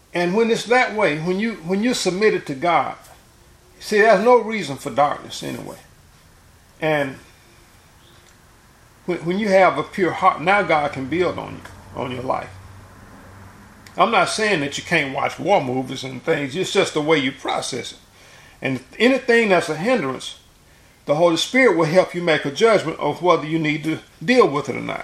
And when it's that way, when you submit it to God, see, there's no reason for darkness anyway. And when you have a pure heart, now God can build on you, on your life. I'm not saying that you can't watch war movies and things. It's just the way you process it. And anything that's a hindrance, the Holy Spirit will help you make a judgment of whether you need to deal with it or not.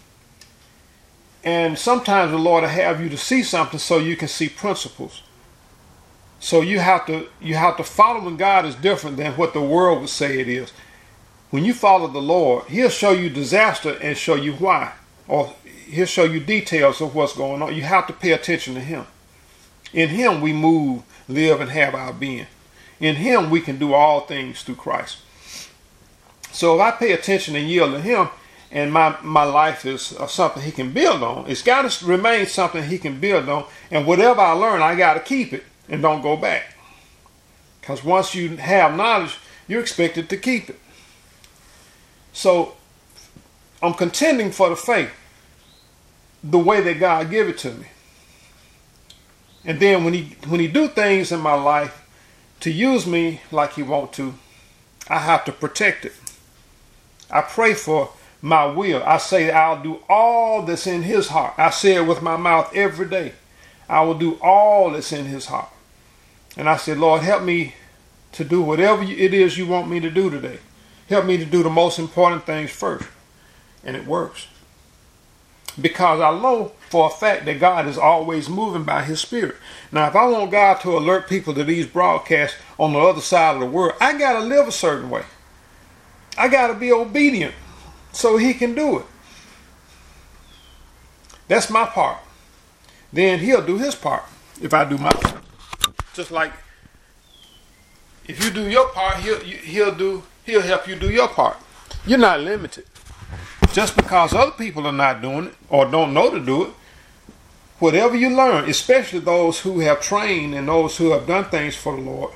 And sometimes the Lord will have you to see something so you can see principles. So you have to following God is different than what the world would say it is. When you follow the Lord, He'll show you disaster and show you why. Or He'll show you details of what's going on. You have to pay attention to Him. In Him we move, live, and have our being. In Him we can do all things through Christ. So if I pay attention and yield to Him, and my life is something He can build on, it's got to remain something He can build on. And whatever I learn, I got to keep it and don't go back. Because once you have knowledge, you're expected to keep it. So I'm contending for the faith the way that God give it to me. And then when he do things in my life to use me like He want to, I have to protect it. I pray for my will. I say I'll do all that's in His heart. I say it with my mouth every day. I will do all that's in His heart. And I say, Lord, help me to do whatever it is You want me to do today. Help me to do the most important things first. And it works. Because I know for a fact that God is always moving by His Spirit. Now, if I want God to alert people to these broadcasts on the other side of the world, I got to live a certain way. I got to be obedient so He can do it. That's my part. Then He'll do His part if I do my part. Just like if you do your part, He'll help you do your part. You're not limited. Just because other people are not doing it or don't know to do it, whatever you learn, especially those who have trained and those who have done things for the Lord,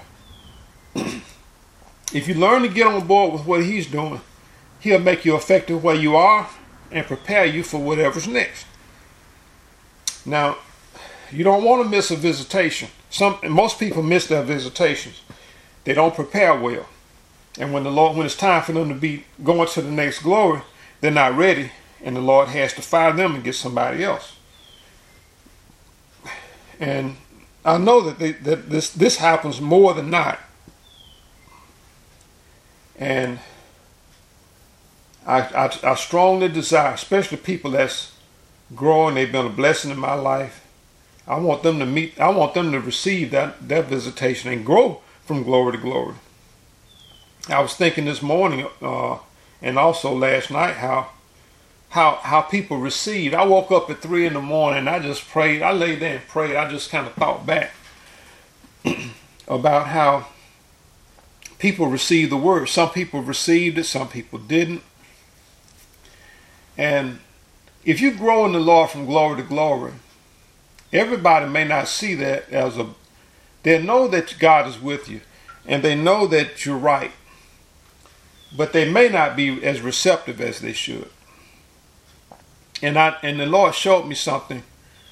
if you learn to get on board with what He's doing, He'll make you effective where you are and prepare you for whatever's next. Now, you don't want to miss a visitation. Most people miss their visitations. They don't prepare well. And when it's time for them to be going to the next glory, they're not ready, and the Lord has to fire them and get somebody else. And I know that this happens more than not. And I strongly desire, especially people that's growing, they've been a blessing in my life. I want them to receive that visitation and grow from glory to glory. I was thinking this morning and also last night how people received. I woke up at 3 a.m. and I just prayed. I laid there and prayed. I just kind of thought back about how people received the word. Some people received it, some people didn't. And if you grow in the Lord from glory to glory, everybody may not see that they know that God is with you and they know that you're right, but they may not be as receptive as they should. And the Lord showed me something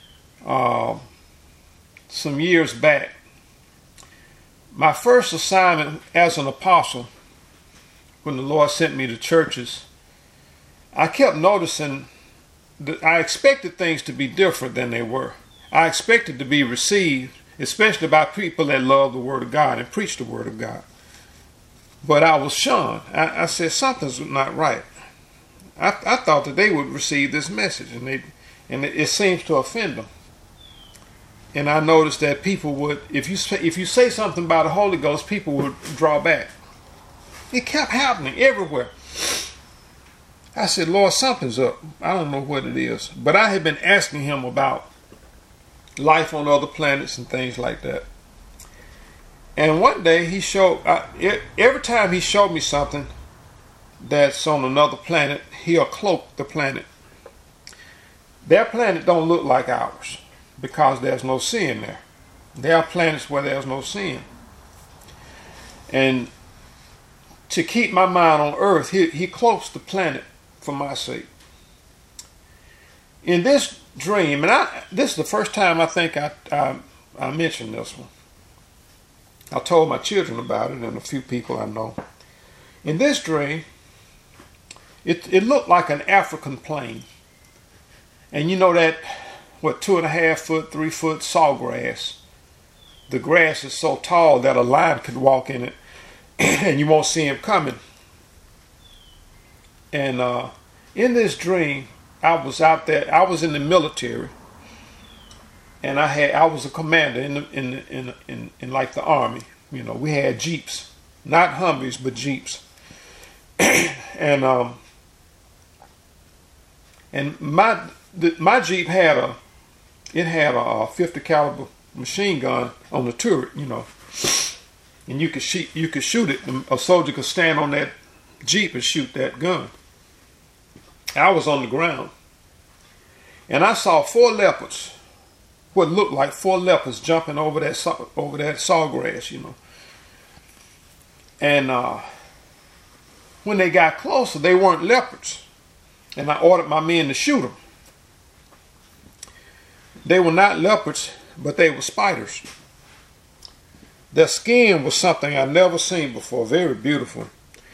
some years back. My first assignment as an apostle, when the Lord sent me to churches, I kept noticing that I expected things to be different than they were. I expected to be received, especially by people that love the Word of God and preach the Word of God. But I was shunned. I said something's not right. I thought that they would receive this message, and it seems to offend them. And I noticed that people would, if you say something about the Holy Ghost, people would draw back. It kept happening everywhere. I said, Lord, something's up. I don't know what it is. But I had been asking Him about life on other planets and things like that. And one day He showed, every time He showed me something that's on another planet, He'll cloak the planet. Their planet don't look like ours because there's no sin there. There are planets where there's no sin. And to keep my mind on earth, He cloaks the planet for my sake. In this dream, and this is the first time I think I I mentioned this one. I told my children about it and a few people I know. In this dream, it looked like an African plain. And you know that, 2.5 foot, 3 foot sawgrass. The grass is so tall that a lion could walk in it and you won't see him coming. And in this dream, I was out there. I was in the military, and I was a commander in like the army. You know, we had jeeps, not Humvees, but jeeps. And my jeep had a 50 caliber machine gun on the turret. You know, and you could shoot it. A soldier could stand on that jeep and shoot that gun. I was on the ground, and I saw 4 leopards, what looked like 4 leopards jumping over that sawgrass, you know. And when they got closer, they weren't leopards, and I ordered my men to shoot them. They were not leopards, but they were spiders. Their skin was something I'd never seen before, very beautiful.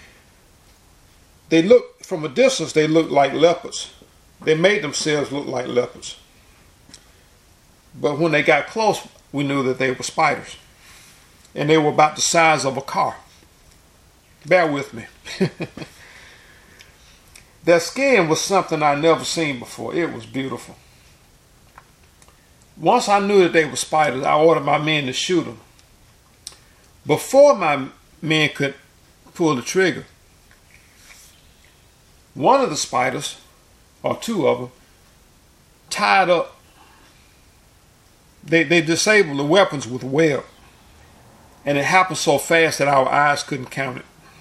They looked, from a distance, they looked like leopards. They made themselves look like leopards. But when they got close, we knew that they were spiders. And they were about the size of a car. Bear with me. Their skin was something I'd never seen before. It was beautiful. Once I knew that they were spiders, I ordered my men to shoot them. Before my men could pull the trigger, one of the spiders, or 2 of them, tied up. They disabled the weapons with a web. And it happened so fast that our eyes couldn't count it.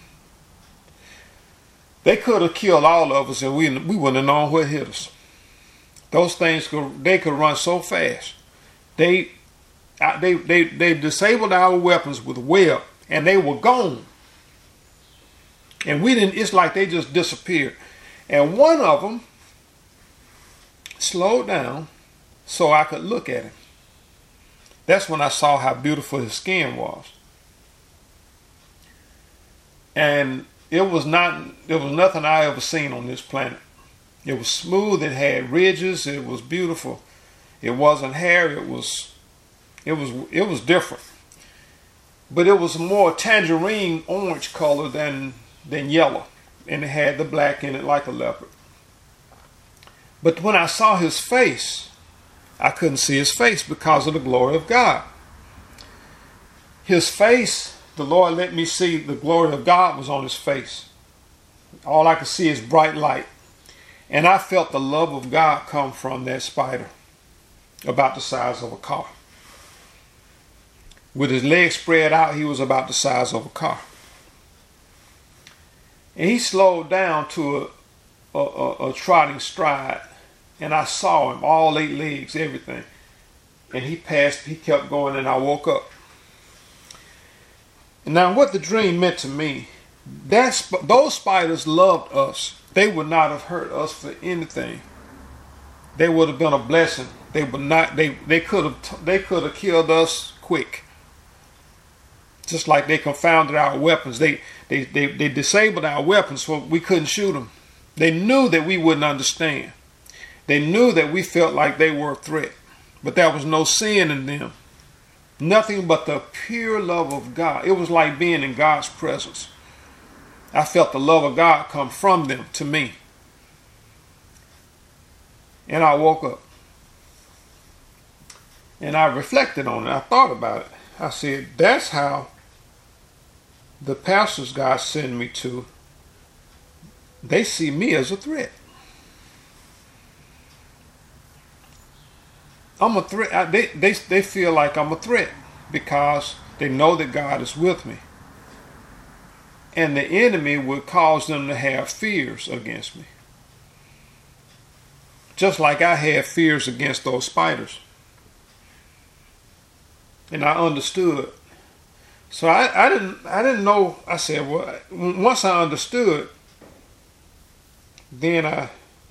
They could have killed all of us and we wouldn't have known what hit us. Those things, they could run so fast. They disabled our weapons with a web and they were gone. And we didn't, it's like they just disappeared. And one of them slowed down so I could look at him. That's when I saw how beautiful his skin was. And it was nothing I ever seen on this planet. It was smooth, it had ridges, it was beautiful. It wasn't hair, it was different. But it was more tangerine orange color than yellow. And it had the black in it like a leopard. But when I saw his face, I couldn't see his face because of the glory of God. His face, the Lord let me see the glory of God was on his face. All I could see is bright light. And I felt the love of God come from that spider, about the size of a car. With his legs spread out, he was about the size of a car. And he slowed down to a trotting stride. And I saw him, all 8 legs, everything. And he kept going, and I woke up. And now what the dream meant to me, those spiders loved us. They would not have hurt us for anything. They would have been a blessing. They would not, they could have killed us quick. Just like they confounded our weapons. They disabled our weapons so we couldn't shoot them. They knew that we wouldn't understand. They knew that we felt like they were a threat. But there was no sin in them. Nothing but the pure love of God. It was like being in God's presence. I felt the love of God come from them to me. And I woke up. And I reflected on it. I thought about it. I said, that's how the pastors God sent me to, they see me as a threat. I'm a threat. They feel like I'm a threat because they know that God is with me. And the enemy would cause them to have fears against me. Just like I had fears against those spiders. And I understood. So I didn't know. I said, well, once I understood, then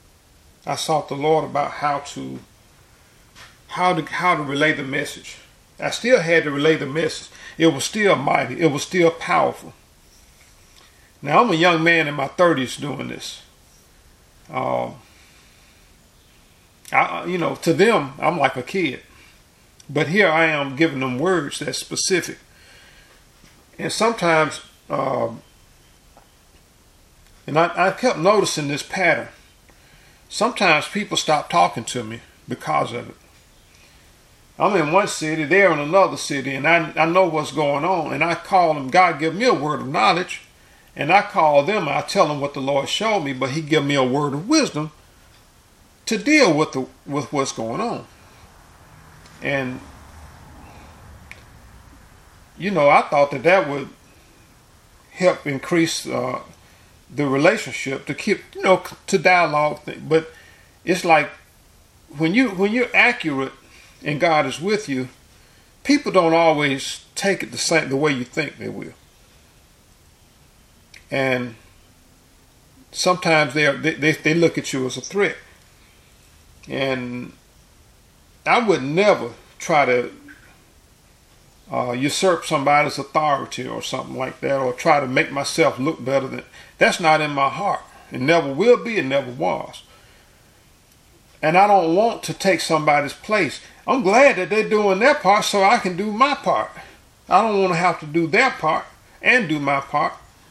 I sought the Lord about how to relay the message. I still had to relay the message. It was still mighty. It was still powerful. Now, I'm a young man in my 30s doing this. To them, I'm like a kid. But here I am giving them words that's specific. And sometimes, and I kept noticing this pattern. Sometimes people stop talking to me because of it. I'm in one city, they're in another city, and I know what's going on. And I call them, God give me a word of knowledge. And I call them, I tell them what the Lord showed me, but he give me a word of wisdom to deal with what's going on. And, I thought that would help increase the relationship, to keep, to dialogue. But it's like when you're accurate and God is with you, people don't always take it the way you think they will. And sometimes they look at you as a threat. And I would never try to usurp somebody's authority or something like that, or try to make myself look better than. That's not in my heart. It never will be. It never was. And I don't want to take somebody's place. I'm glad that they're doing their part so I can do my part. I don't want to have to do their part and do my part.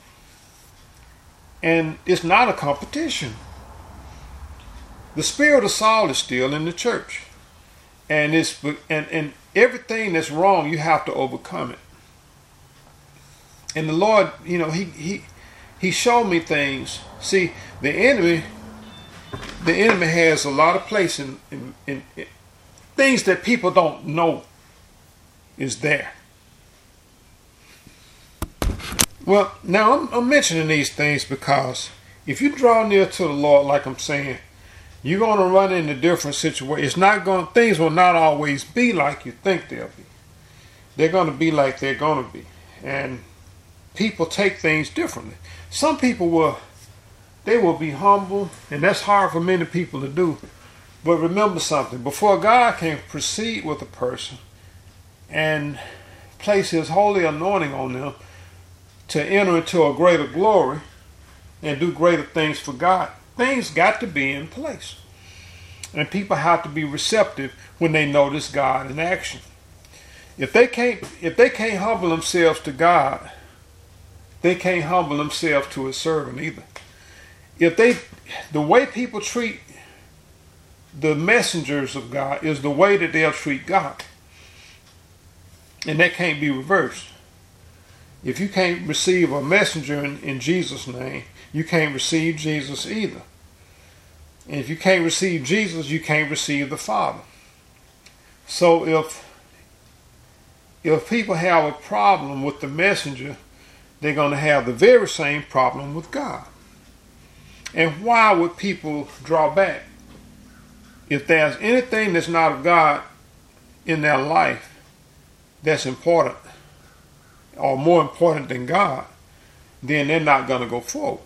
And it's not a competition. The spirit of Saul is still in the church. And everything that's wrong, you have to overcome it. And the Lord, he showed me things. See, the enemy has a lot of place in things that people don't know is there. Well, now I'm mentioning these things because if you draw near to the Lord, like I'm saying, you're going to run into different situations. Things will not always be like you think they'll be. They're going to be like they're going to be. And people take things differently. Some people will be humble, and that's hard for many people to do. But remember something, before God can proceed with a person and place his holy anointing on them to enter into a greater glory and do greater things for God, things got to be in place. And people have to be receptive when they notice God in action. If they can't humble themselves to God, they can't humble themselves to his servant either. The way people treat the messengers of God is the way that they'll treat God. And that can't be reversed. If you can't receive a messenger in Jesus' name, you can't receive Jesus either. And if you can't receive Jesus, you can't receive the Father. So if people have a problem with the messenger, they're going to have the very same problem with God. And why would people draw back? If there's anything that's not of God in their life that's important, or more important than God, then they're not going to go forward.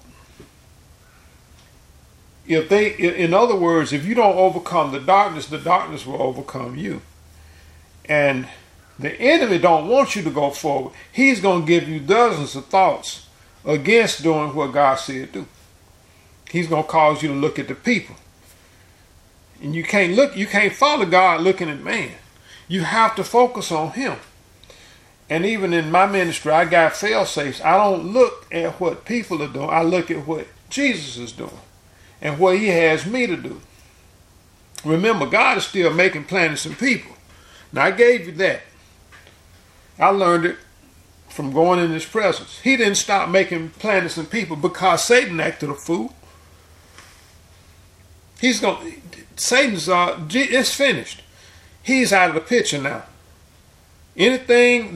In other words, if you don't overcome the darkness will overcome you. And the enemy don't want you to go forward. He's going to give you dozens of thoughts against doing what God said do. He's going to cause you to look at the people. And you can't follow God looking at man. You have to focus on him. And even in my ministry, I got fail-safes. I don't look at what people are doing. I look at what Jesus is doing and what he has me to do. Remember, God is still making planets and people. Now, I gave you that. I learned it from going in his presence. He didn't stop making planets and people because Satan acted a fool. It's finished. He's out of the picture now. Everybody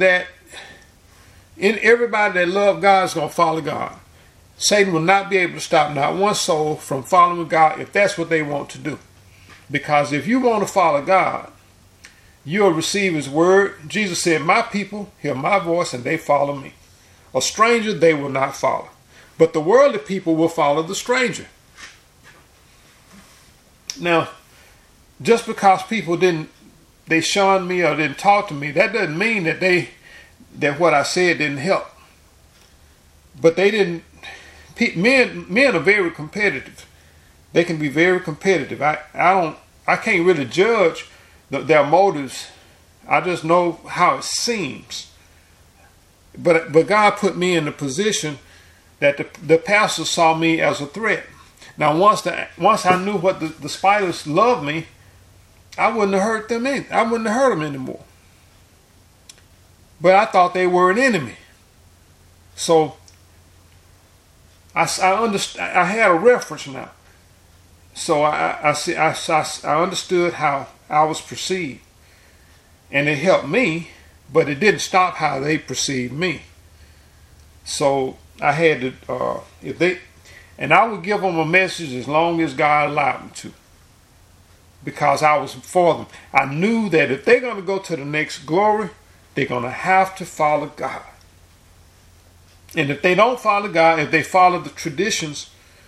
that loves God is going to follow God. Satan will not be able to stop not one soul from following God if that's what they want to do. Because if you want to follow God, you'll receive his word. Jesus said, my people hear my voice and they follow me. A stranger they will not follow. But the worldly people will follow the stranger. Now, just because people they they shunned me or didn't talk to me, that doesn't mean that what I said didn't help. But they didn't. Men are very competitive. They can be very competitive. I can't really judge their motives. I just know how it seems. But God put me in the position that the pastor saw me as a threat. Now once I knew what the Spiders loved me, I wouldn't have hurt them. I wouldn't have hurt them anymore. But I thought they were an enemy. So I had a reference now. So I understood how I was perceived, and it helped me, but it didn't stop how they perceived me. So I had to, and I would give them a message as long as God allowed me to, because I was for them. I knew that if they're going to go to the next glory, they're going to have to follow God. And if they don't follow God, if they follow the traditions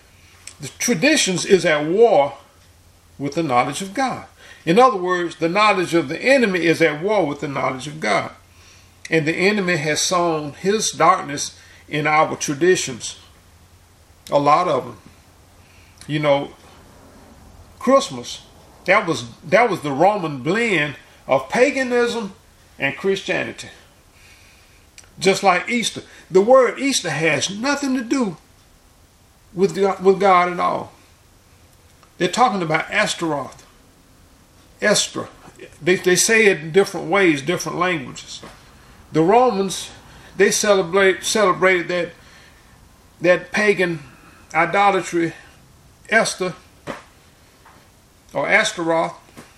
is at war with the knowledge of God. In other words, the knowledge of the enemy is at war with the knowledge of God. And the enemy has sown his darkness in our traditions. A lot of them. You know, Christmas, that was the Roman blend of paganism and Christianity. Just like Easter. The word Easter has nothing to do with God at all. They're talking about Astaroth. Esther. They say it in different ways, different languages. The Romans, they celebrated that pagan idolatry, Esther, or Astaroth,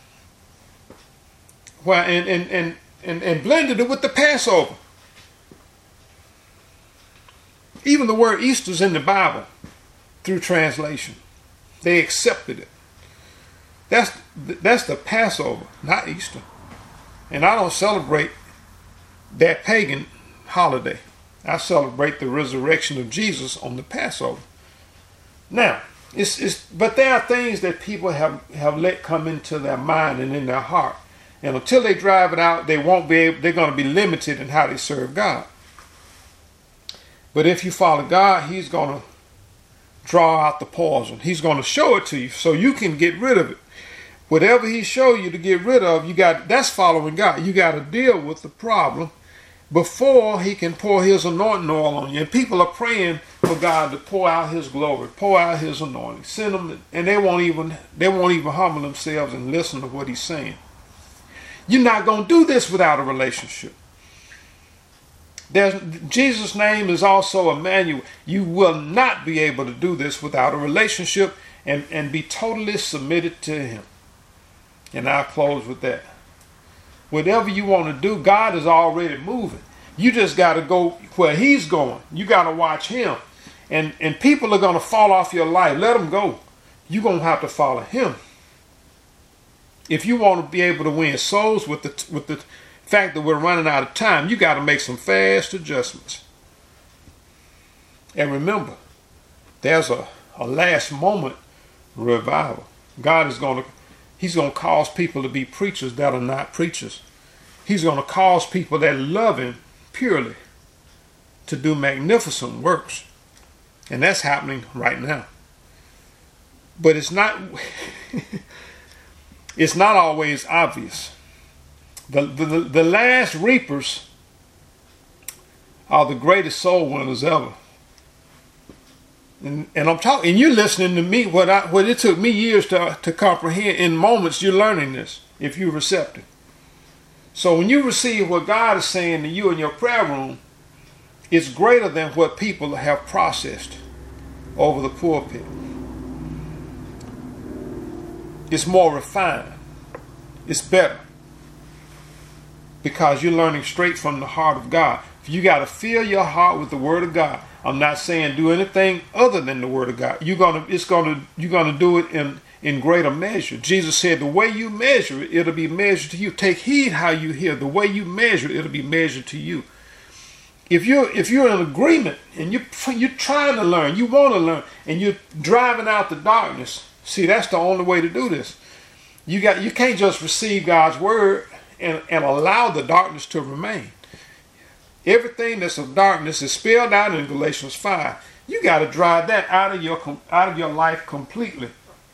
and blended it with the Passover. Even the word Easter's in the Bible through translation. They accepted it. That's the Passover, not Easter. And I don't celebrate that pagan holiday. I celebrate the resurrection of Jesus on the Passover. Now, but there are things that people have let come into their mind and in their heart. And until they drive it out, they're going to be limited in how they serve God. But if you follow God, he's going to draw out the poison. He's going to show it to you so you can get rid of it. Whatever he show you to get rid of, that's following God. You got to deal with the problem before he can pour his anointing oil on you. And people are praying for God to pour out his glory, pour out his anointing, send them, and they won't even humble themselves and listen to what he's saying. You're not going to do this without a relationship. Jesus' name is also Emmanuel. You will not be able to do this without a relationship and be totally submitted to him. And I'll close with that. Whatever you want to do, God is already moving. You just got to go where he's going. You got to watch him. And people are going to fall off your life. Let them go. You're going to have to follow him. If you want to be able to win souls with the fact that we're running out of time, you got to make some fast adjustments. And remember, there's a last moment revival. God is he's going to cause people to be preachers that are not preachers. He's going to cause people that love him purely to do magnificent works. And that's happening right now. But it's not it's not always obvious. The last reapers are the greatest soul winners ever. And I'm talking, and you're listening to me, what it took me years to comprehend. In moments, you're learning this, if you're receptive. So when you receive what God is saying to you in your prayer room, it's greater than what people have processed over the pulpit. It's more refined. It's better. Because you're learning straight from the heart of God. You got to fill your heart with the Word of God. I'm not saying do anything other than the Word of God. You're gonna do it in greater measure. Jesus said, the way you measure it, it'll be measured to you. Take heed how you hear. The way you measure it, it'll be measured to you. If you're in agreement and you're trying to learn, you want to learn, and you're driving out the darkness, see, that's the only way to do this. You can't just receive God's word and allow the darkness to remain. Everything that's of darkness is spelled out in Galatians 5. You got to drive that out of your life completely,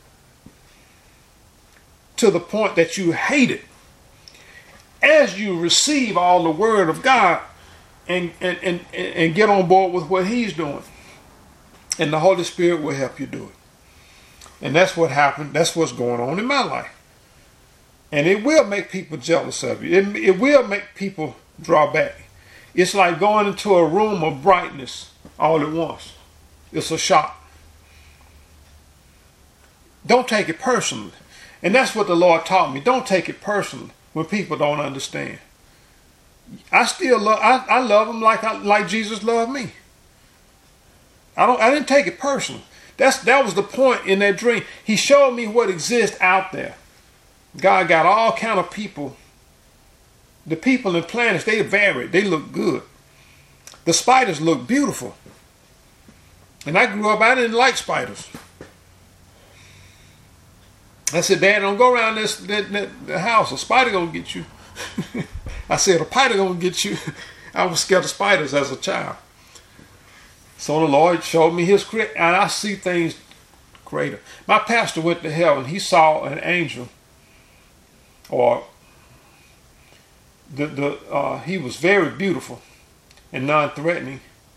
to the point that you hate it. As you receive all the word of God and get on board with what he's doing, and the Holy Spirit will help you do it. And that's what happened. That's what's going on in my life. And it will make people jealous of you. It will make people draw back. It's like going into a room of brightness all at once. It's a shock. Don't take it personally. And that's what the Lord taught me. Don't take it personally when people don't understand. I still love them like Jesus loved me. I didn't take it personally. That was the point in that dream. He showed me what exists out there. God got all kind of people. The people and planets, they varied. They look good. The spiders look beautiful. And I grew up, I didn't like spiders. I said, Dad, don't go around the house. A spider gonna get you. I said, a spider gonna get you. I was scared of spiders as a child. So the Lord showed me his creation, and I see things greater. My pastor went to heaven. He saw an angel, or he was very beautiful and non-threatening.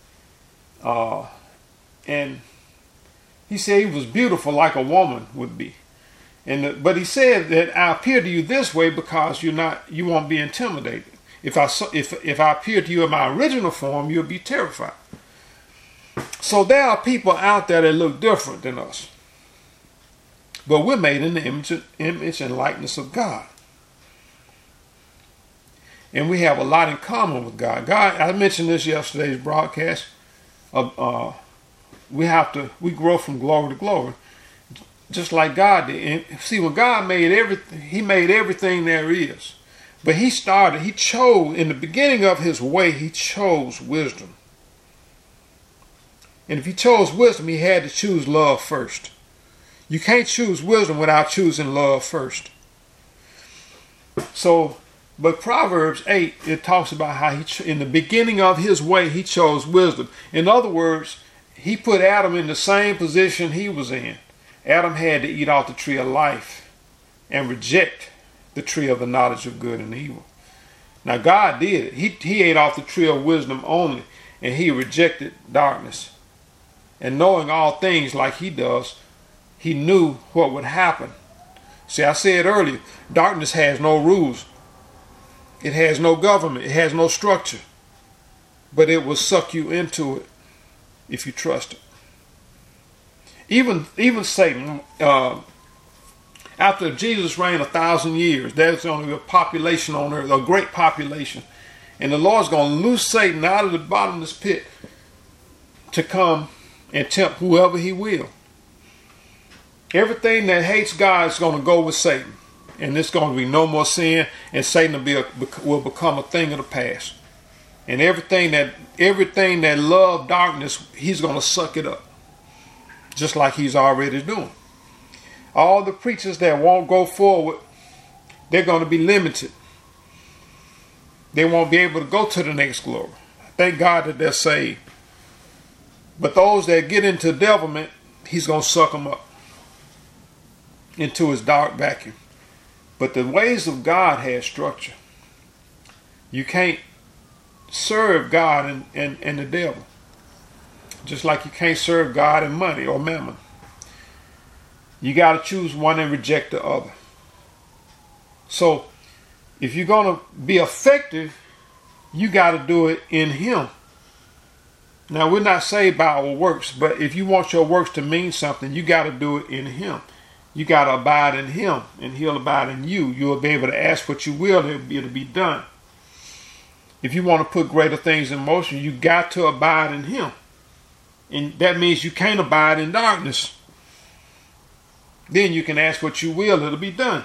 And he said he was beautiful like a woman would be. But he said that I appear to you this way because you won't be intimidated. If I appear to you in my original form, you'll be terrified. So there are people out there that look different than us. But we're made in the image and likeness of God. And we have a lot in common with God. I mentioned this yesterday's broadcast. We grow from glory to glory, just like God did. And see, when God made everything, he made everything there is. But he chose, in the beginning of his way, he chose wisdom. And if he chose wisdom, he had to choose love first. You can't choose wisdom without choosing love first. But Proverbs 8, it talks about how in the beginning of his way, he chose wisdom. In other words, he put Adam in the same position he was in. Adam had to eat off the tree of life and reject the tree of the knowledge of good and evil. Now God did it. He ate off the tree of wisdom only, and he rejected darkness. And knowing all things like he does, he knew what would happen. See, I said earlier, darkness has no rules. It has no government. It has no structure. But it will suck you into it if you trust it. Even Satan, after Jesus reigned 1,000 years, there's only a population on earth, a great population. And the Lord's going to loose Satan out of the bottomless pit to come and tempt whoever he will. Everything that hates God is going to go with Satan. And there's going to be no more sin, and Satan will become a thing of the past. And everything that loved darkness, he's going to suck it up. Just like he's already doing. All the preachers that won't go forward, they're going to be limited. They won't be able to go to the next glory. Thank God that they're saved. But those that get into devilment, he's going to suck them up into his dark vacuum. But the ways of God have structure. You can't serve God and the devil. Just like you can't serve God and money or mammon. You got to choose one and reject the other. So, if you're going to be effective, you got to do it in him. Now, we're not saved by our works, but if you want your works to mean something, you got to do it in him. You got to abide in him, and he'll abide in you. You'll be able to ask what you will, it'll be done. If you want to put greater things in motion, you got to abide in him. And that means you can't abide in darkness. Then you can ask what you will, it'll be done.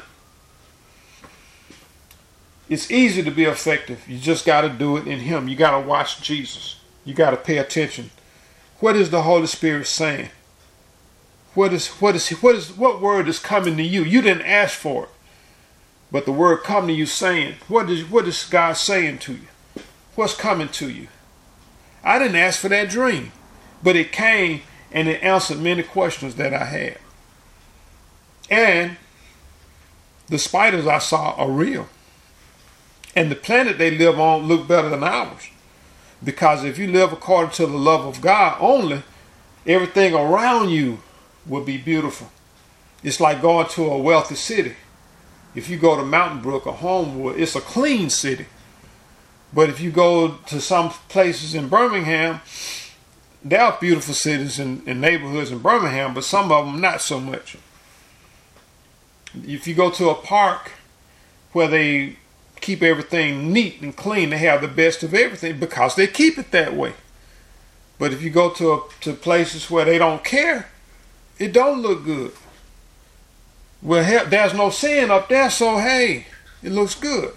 It's easy to be effective. You just got to do it in him. You got to watch Jesus. You got to pay attention. What is the Holy Spirit saying? What word is coming to you? You didn't ask for it. But the word come to you saying, what is God saying to you? What's coming to you? I didn't ask for that dream, but it came and it answered many questions that I had. And the spiders I saw are real. And the planet they live on look better than ours. Because if you live according to the love of God only, everything around you will be beautiful. It's like going to a wealthy city. If you go to Mountain Brook or Homewood, it's a clean city. But if you go to some places in Birmingham, there are beautiful cities and neighborhoods in Birmingham, but some of them not so much. If you go to a park where they keep everything neat and clean, they have the best of everything because they keep it that way. But if you go to places where they don't care, it don't look good. Well, there's no sin up there, so hey, it looks good.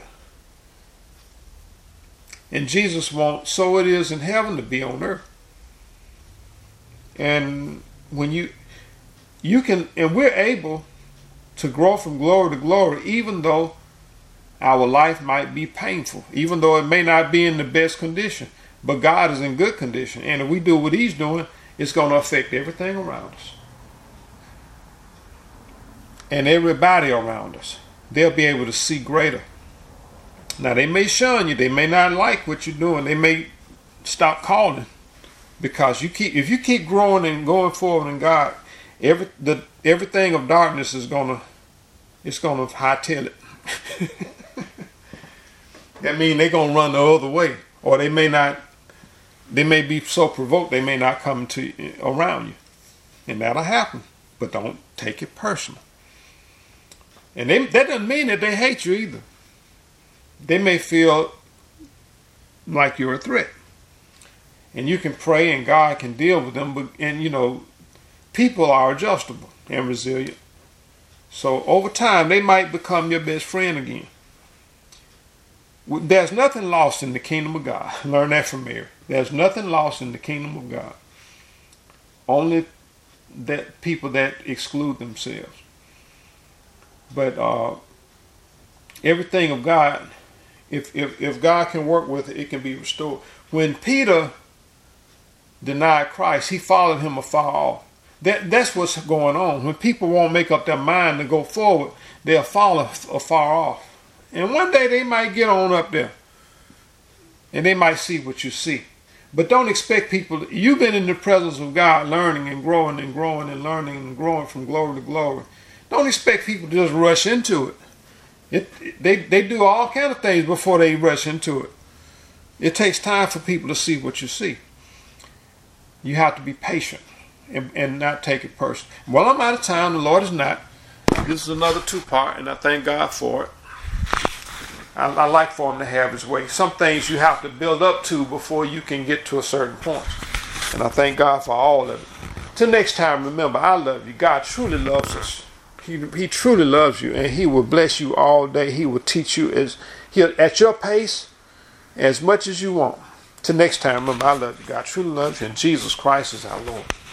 And Jesus wants, so it is in heaven to be on earth. And when you can, and we're able to grow from glory to glory, even though our life might be painful, even though it may not be in the best condition, but God is in good condition. And if we do what He's doing, it's going to affect everything around us. And everybody around us, they'll be able to see greater. Now, they may shun you. They may not like what you're doing. They may stop calling. Because if you keep growing and going forward in God, everything of darkness is gonna hightail it. That means they're gonna run the other way, or they may not. They may be so provoked they may not come around you, and that'll happen. But don't take it personal. And that doesn't mean that they hate you either. They may feel like you're a threat. And you can pray and God can deal with them. And people are adjustable and resilient. So over time, they might become your best friend again. There's nothing lost in the kingdom of God. Learn that from Mary. There's nothing lost in the kingdom of God. Only that people that exclude themselves. But everything of God, if God can work with it, it can be restored. When Peter denied Christ, he followed him afar off. That's what's going on. When people won't make up their mind to go forward, they'll follow afar off. And one day they might get on up there. And they might see what you see. But don't expect people. You've been in the presence of God learning and growing and growing and learning and growing from glory to glory. Don't expect people to just rush into it. They do all kind of things before they rush into it. It takes time for people to see what you see. You have to be patient and not take it personal. Well, I'm out of time. The Lord is not. This is another 2-part, and I thank God for it. I like for Him to have His way. Some things you have to build up to before you can get to a certain point. And I thank God for all of it. Till next time, remember, I love you. God truly loves us. He truly loves you, and He will bless you all day. He will teach you at your pace as much as you want. Till next time, remember, I love you. God truly loves you, and Jesus Christ is our Lord.